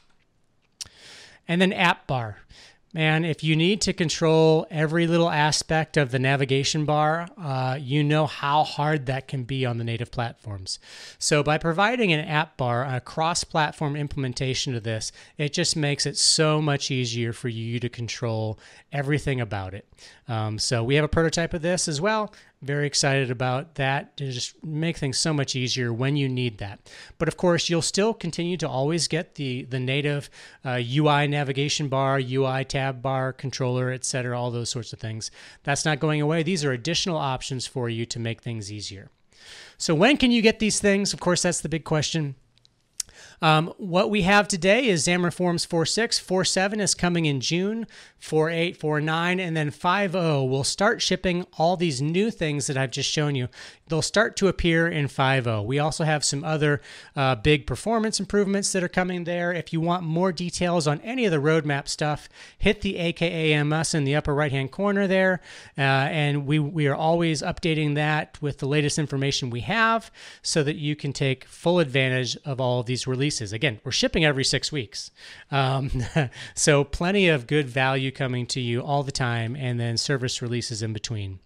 And then app bar. Man, if you need to control every little aspect of the navigation bar, uh, you know how hard that can be on the native platforms. So by providing an app bar, a cross-platform implementation of this, it just makes it so much easier for you to control everything about it. Um, so we have a prototype of this as well. Very excited about that to just make things so much easier when you need that. But of course, you'll still continue to always get the, the native uh, U I navigation bar, U I tab bar, controller, et cetera, all those sorts of things. That's not going away. These are additional options for you to make things easier. So when can you get these things? Of course, that's the big question. Um, what we have today is Xamarin Forms four point six. four point seven is coming in June, four point eight, four point nine, and then five point oh will start shipping all these new things that I've just shown you. They'll start to appear in five point oh. We also have some other uh, big performance improvements that are coming there. If you want more details on any of the roadmap stuff, hit the A K A M S in the upper right-hand corner there, uh, and we, we are always updating that with the latest information we have so that you can take full advantage of all of these releases. Again, we're shipping every six weeks. Um, so plenty of good value coming to you all the time, and then service releases in between.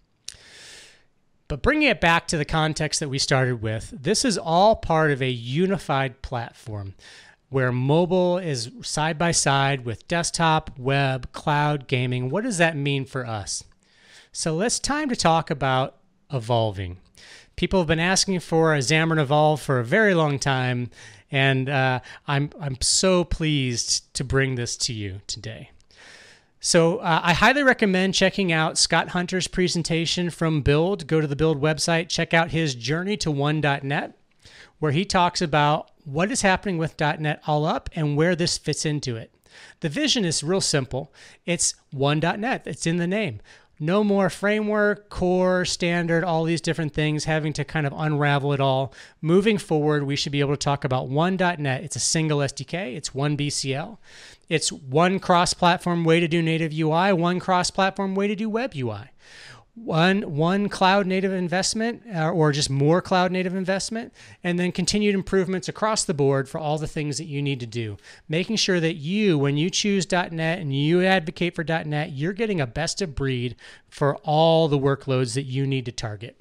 But bringing it back to the context that we started with, this is all part of a unified platform where mobile is side by side with desktop, web, cloud, gaming. What does that mean for us? So it's time to talk about evolving. People have been asking for a Xamarin Evolve for a very long time, and uh, I'm, I'm so pleased to bring this to you today. So uh, I highly recommend checking out Scott Hunter's presentation from Build. Go to the Build website, check out his journey to one dot net, where he talks about what is happening with .NET All Up and where this fits into it. The vision is real simple. It's one dot net. It's in the name. No more framework, core, standard, all these different things, having to kind of unravel it all. Moving forward, we should be able to talk about one dot net. It's a single S D K. It's one B C L. It's one cross-platform way to do native U I, one cross-platform way to do web U I. One, one cloud native investment uh, or just more cloud native investment, and then continued improvements across the board for all the things that you need to do. Making sure that you, when you choose .NET and you advocate for .NET, you're getting a best of breed for all the workloads that you need to target.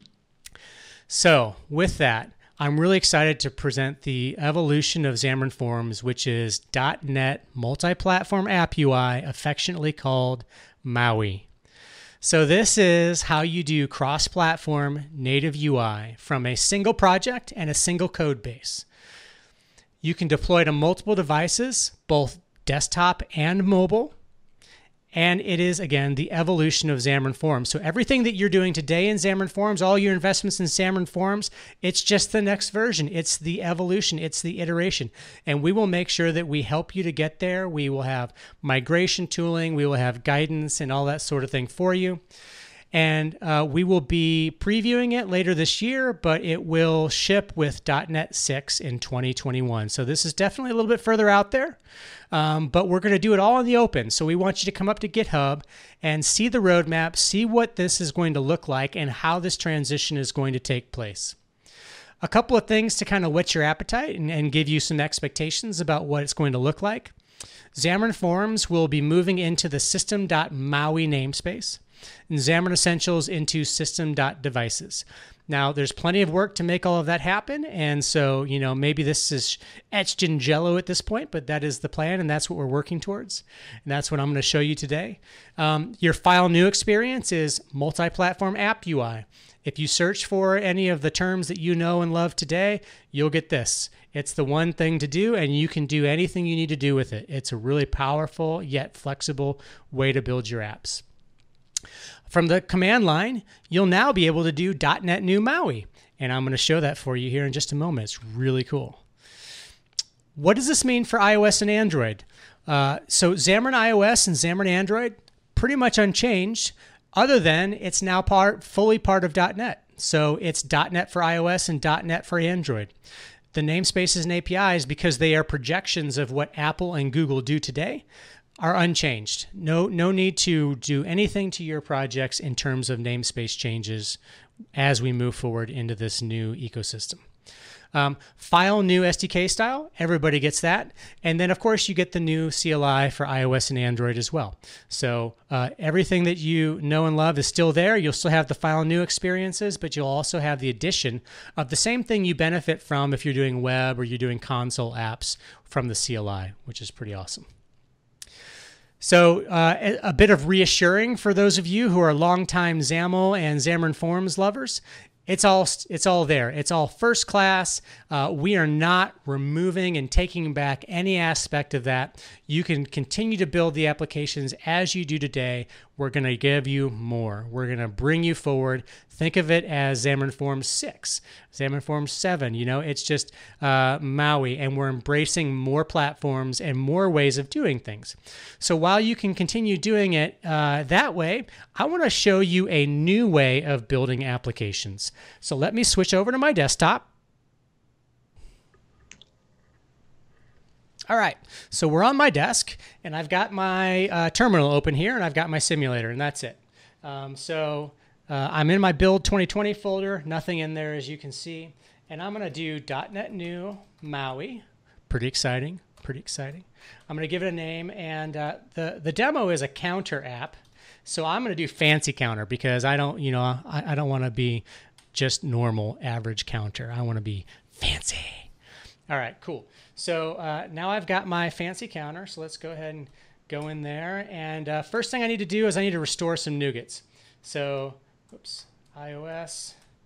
So with that, I'm really excited to present the evolution of Xamarin Forms, which is .NET Multi-Platform App U I, affectionately called MAUI. So this is how you do cross-platform native U I from a single project and a single code base. You can deploy to multiple devices, both desktop and mobile. And it is, again, the evolution of Xamarin Forms. So everything that you're doing today in Xamarin Forms, all your investments in Xamarin Forms, it's just the next version. It's the evolution. It's the iteration. And we will make sure that we help you to get there. We will have migration tooling. We will have guidance and all that sort of thing for you. And uh, we will be previewing it later this year, but it will ship with .NET six in twenty twenty-one. So this is definitely a little bit further out there, um, but we're going to do it all in the open. So we want you to come up to GitHub and see the roadmap, see what this is going to look like and how this transition is going to take place. A couple of things to kind of whet your appetite and, and give you some expectations about what it's going to look like. Xamarin Forms will be moving into the system.maui namespace, and Xamarin Essentials into system.devices. Now, there's plenty of work to make all of that happen, and so, you know, maybe this is etched in Jello at this point, but that is the plan, and that's what we're working towards, and that's what I'm going to show you today. Um, your file new experience is multi-platform app U I. If you search for any of the terms that you know and love today, you'll get this. It's the one thing to do, and you can do anything you need to do with it. It's a really powerful yet flexible way to build your apps. From the command line, you'll now be able to do .NET New MAUI, and I'm going to show that for you here in just a moment. It's really cool. What does this mean for iOS and Android? Uh, so Xamarin iOS and Xamarin Android, pretty much unchanged, other than it's now part, fully part of .NET. So it's .NET for iOS and .NET for Android. The namespaces and A P Is, because they are projections of what Apple and Google do today, are unchanged. No, no need to do anything to your projects in terms of namespace changes as we move forward into this new ecosystem. Um, file new S D K style, everybody gets that. And then, of course, you get the new C L I for iOS and Android as well. So uh, everything that you know and love is still there. You'll still have the file new experiences, but you'll also have the addition of the same thing you benefit from if you're doing web or you're doing console apps from the C L I, which is pretty awesome. So uh, a, a bit of reassuring for those of you who are longtime XAML and Xamarin Forms lovers. It's all it's all there. It's all first class. Uh, we are not removing and taking back any aspect of that. You can continue to build the applications as you do today. We're going to give you more. We're going to bring you forward. Think of it as Xamarin Forms six, Xamarin Forms seven. You know, it's just uh, MAUI, and we're embracing more platforms and more ways of doing things. So while you can continue doing it uh, that way, I want to show you a new way of building applications. So let me switch over to my desktop. All right, so we're on my desk, and I've got my uh, terminal open here, and I've got my simulator, and that's it. Um, so uh, I'm in my Build twenty twenty folder, nothing in there as you can see, and I'm going to do .NET New MAUI. Pretty exciting, pretty exciting. I'm going to give it a name, and uh, the, the demo is a counter app, so I'm going to do fancy counter because I don't, you know, I, I don't want to be just normal average counter. I want to be fancy. All right, cool. So uh, now I've got my fancy counter, so let's go ahead and go in there. And uh, first thing I need to do is I need to restore some NuGets. So, oops, iOS,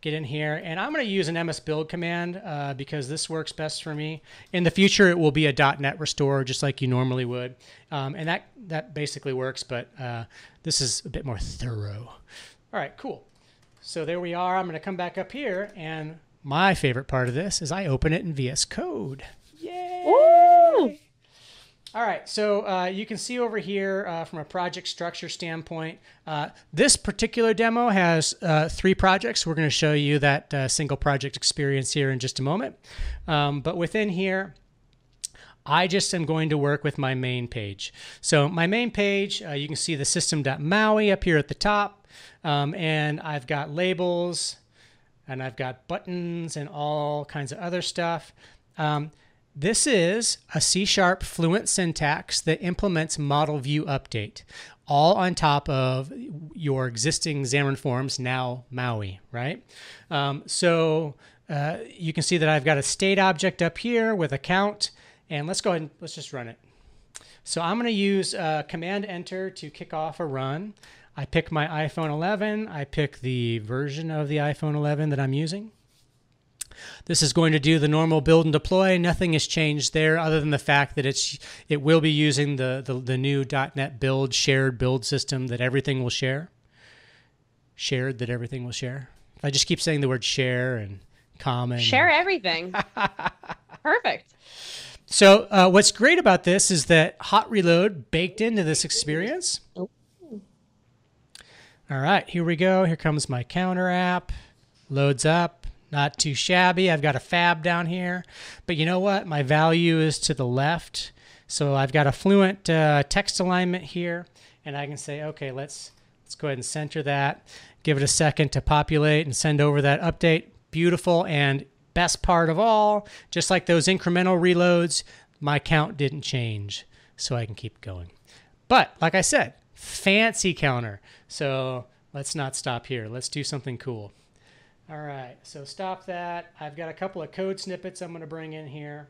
get in here, and I'm going to use an M S build command uh, because this works best for me. In the future, it will be a .NET restore just like you normally would, um, and that that basically works. But uh, this is a bit more thorough. All right, cool. So there we are. I'm going to come back up here, and my favorite part of this is I open it in V S Code. Yay! Woo! All right, so uh, you can see over here uh, from a project structure standpoint, uh, this particular demo has uh, three projects. We're going to show you that uh, single project experience here in just a moment. Um, but within here, I just am going to work with my main page. So my main page, uh, you can see the system.maui up here at the top, um, and I've got labels, and I've got buttons and all kinds of other stuff. Um, This is a C-sharp Fluent syntax that implements model view update, all on top of your existing Xamarin Forms, now Maui, right? Um, so uh, you can see that I've got a state object up here with a count, and let's go ahead and let's just run it. So I'm going to use uh, Command Enter to kick off a run. I pick my iPhone eleven. I pick the version of the iPhone eleven that I'm using. This is going to do the normal build and deploy. Nothing has changed there other than the fact that it's it will be using the, the, the new .NET build shared build system that everything will share. Shared that everything will share. If I just keep saying the word share and common. Share and... everything. Perfect. So uh, what's great about this is that hot reload baked into this experience. Oh. All right, here we go. Here comes my counter app. Loads up. Not too shabby. I've got a fab down here. But you know what? My value is to the left. So I've got a Fluent uh, text alignment here. And I can say, okay, let's, let's go ahead and center that. Give it a second to populate and send over that update. Beautiful. And best part of all, just like those incremental reloads, my count didn't change. So I can keep going. But like I said, fancy counter. So let's not stop here. Let's do something cool. All right, so stop that. I've got a couple of code snippets I'm going to bring in here.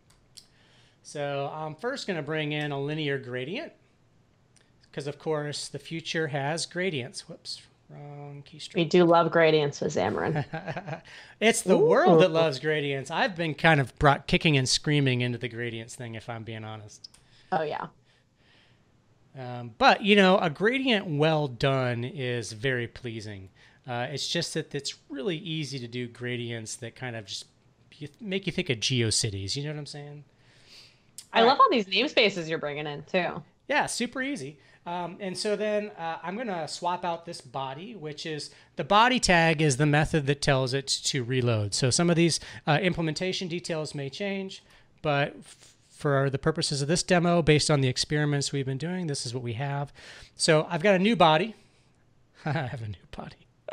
So I'm first going to bring in a linear gradient because, of course, the future has gradients. Whoops, wrong keystroke. We do love gradients with Xamarin. It's the Ooh. world that loves gradients. I've been kind of brought kicking and screaming into the gradients thing, if I'm being honest. Oh, yeah. Um, but, you know, a gradient well done is very pleasing. Uh, it's just that it's really easy to do gradients that kind of just make you think of GeoCities. You know what I'm saying? I all love right. all these namespaces you're bringing in, too. Yeah, super easy. Um, and so then uh, I'm going to swap out this body, which is the body tag is the method that tells it to reload. So some of these uh, implementation details may change, but f- for the purposes of this demo, based on the experiments we've been doing, this is what we have. So I've got a new body. I have a new body.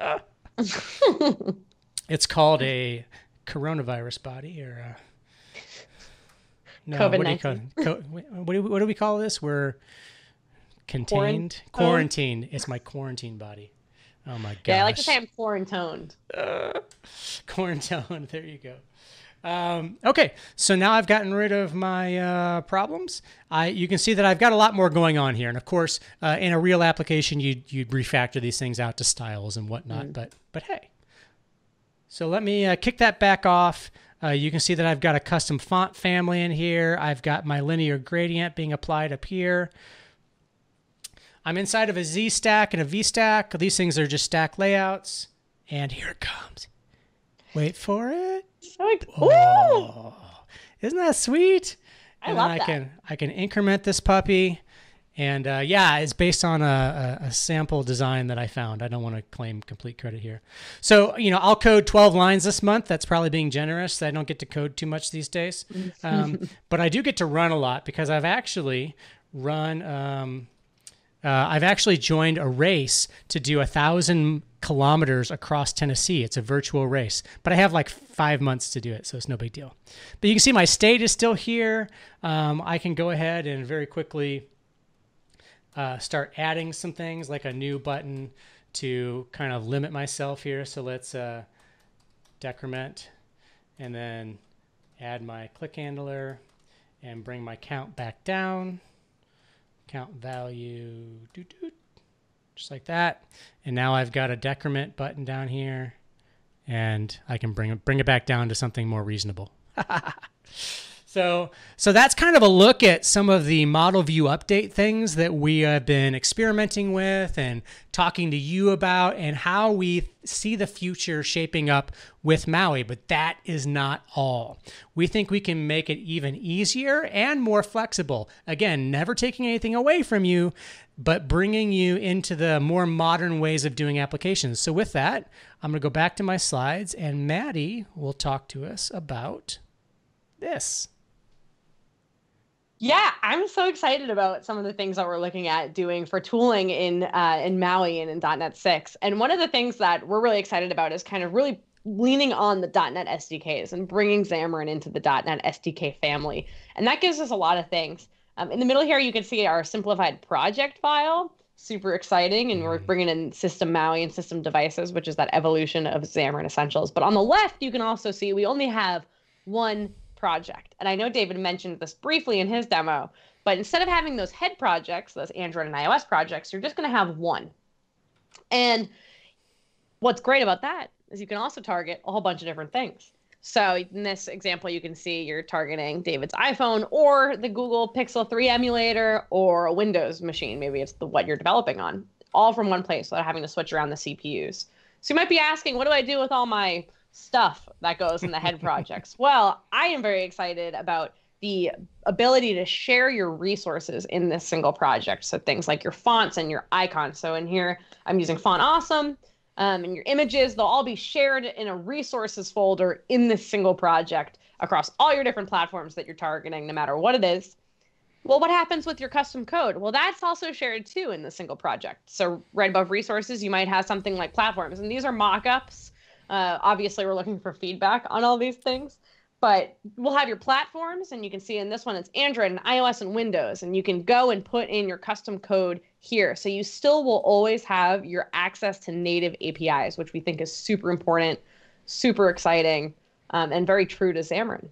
It's called a coronavirus body, or a, no, COVID what do you call it? Co- what, do we, what do we call this? We're contained, Quarant- quarantine. It's my quarantine body. Oh my gosh! Yeah, I like to say I'm quarantined. Uh, quarantine. There you go. Um, okay, so now I've gotten rid of my uh, problems. I you can see that I've got a lot more going on here, and of course, uh, in a real application, you'd you'd refactor these things out to styles and whatnot. Mm. But but hey, so let me uh, kick that back off. Uh, you can see that I've got a custom font family in here. I've got my linear gradient being applied up here. I'm inside of a Z stack and a V stack. These things are just stack layouts, and here it comes. Wait for it. Like, oh, isn't that sweet? I and love I that. can I can increment this puppy, and uh, yeah, it's based on a, a, a sample design that I found. I don't want to claim complete credit here. So you know, I'll code twelve lines this month. That's probably being generous. I don't get to code too much these days, um, but I do get to run a lot because I've actually run. Um, uh, I've actually joined a race to do a thousand kilometers across Tennessee. It's a virtual race, but I have like five months to do it, so it's no big deal. But you can see my state is still here. Um, I can go ahead and very quickly uh, start adding some things like a new button to kind of limit myself here. So let's uh, decrement and then add my click handler and bring my count back down. Count value, doo-doo, just like that. And now I've got a decrement button down here, and I can bring it bring it back down to something more reasonable. So, so that's kind of a look at some of the model view update things that we have been experimenting with and talking to you about, and how we see the future shaping up with Maui. But that is not all. We think we can make it even easier and more flexible. Again, never taking anything away from you, but bringing you into the more modern ways of doing applications. So with that, I'm going to go back to my slides, and Maddie will talk to us about this. Yeah, I'm so excited about some of the things that we're looking at doing for tooling in uh, in Maui and in dot net six. And one of the things that we're really excited about is kind of really leaning on the dot net S D Ks and bringing Xamarin into the dot net S D K family. And that gives us a lot of things. Um, in the middle here, you can see our simplified project file. Super exciting. And we're bringing in System Maui and System Devices, which is that evolution of Xamarin Essentials. But on the left, you can also see we only have one project. And I know David mentioned this briefly in his demo, but instead of having those head projects, those Android and iOS projects, you're just going to have one. And what's great about that is you can also target a whole bunch of different things. So in this example, you can see you're targeting David's iPhone or the Google Pixel three emulator or a Windows machine. Maybe it's the what you're developing on, all from one place without having to switch around the C P Us. So you might be asking, what do I do with all my stuff that goes in the head projects? Well, I am very excited about the ability to share your resources in this single project. So things like your fonts and your icons. So in here, I'm using Font Awesome, um, and your images, they'll all be shared in a resources folder in this single project across all your different platforms that you're targeting, no matter what it is. Well, what happens with your custom code? Well, that's also shared too in the single project. So right above resources, you might have something like platforms, and these are mock-ups. Uh, obviously, we're looking for feedback on all these things, but we'll have your platforms, and you can see in this one, it's Android and iOS and Windows, and you can go and put in your custom code here. So you still will always have your access to native A P Is, which we think is super important, super exciting, um, and very true to Xamarin.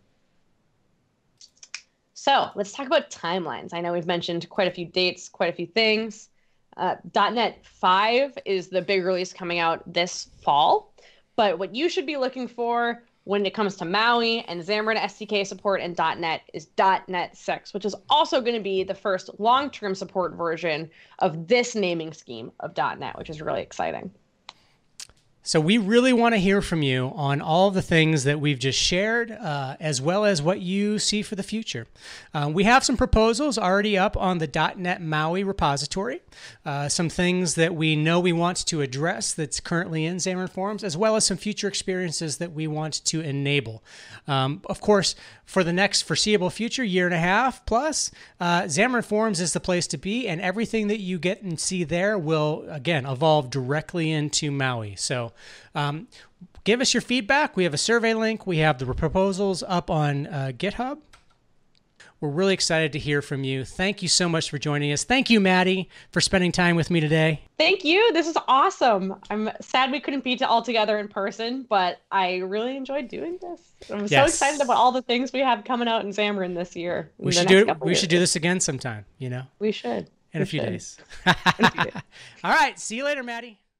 So let's talk about timelines. I know we've mentioned quite a few dates, quite a few things. Uh, dot net five is the big release coming out this fall. But what you should be looking for when it comes to Maui and Xamarin S D K support and dot net is dot net six, which is also going to be the first long-term support version of this naming scheme of dot net, which is really exciting. So we really want to hear from you on all the things that we've just shared, uh, as well as what you see for the future. Uh, we have some proposals already up on the dot net Maui repository, uh, some things that we know we want to address that's currently in Xamarin Forms, as well as some future experiences that we want to enable. Um, of course, for the next foreseeable future, year and a half plus, uh, Xamarin Forms is the place to be, and everything that you get and see there will, again, evolve directly into Maui. So Um, give us your feedback. We have a survey link. We have the proposals up on uh, GitHub. We're really excited to hear from you. Thank you so much for joining us. Thank you, Maddie, for spending time with me today. Thank you. This is awesome. I'm sad we couldn't be all together in person, but I really enjoyed doing this. I'm yes. so excited about all the things we have coming out in Xamarin this year. We should do it. We should do this again sometime. You know, we should in we a few should. days. All right. See you later, Maddie.